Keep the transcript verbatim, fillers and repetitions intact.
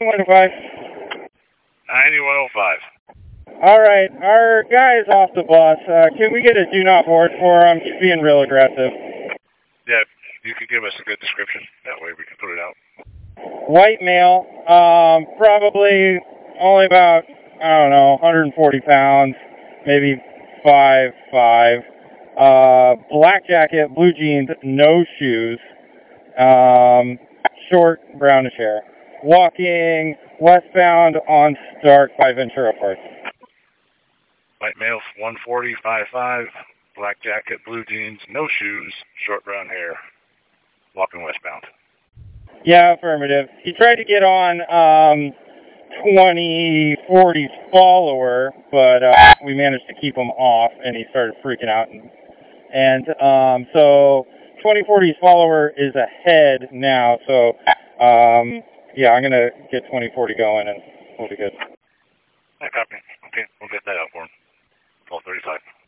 one oh five. ninety-one oh five. All right, our guy's off the bus. Uh, can we get a do not board for him? He's being real aggressive. Yeah, you could give us a good description. That way we can put it out. White male, um, probably only about, I don't know, one hundred forty pounds, maybe five five. Uh, black jacket, blue jeans, no shoes, um, short brownish hair. Walking westbound on Stark by Ventura Park. White male, one forty, five five, black jacket, blue jeans, no shoes, short brown hair, walking westbound. Yeah, affirmative. He tried to get on um, twenty forty's follower, but uh, we managed to keep him off, and he started freaking out. And, and um, so twenty forty's follower is ahead now, so um, yeah, I'm going to get twenty forty going, and we'll be good. I copy. Okay, we'll get that out for him. twelve thirty-five.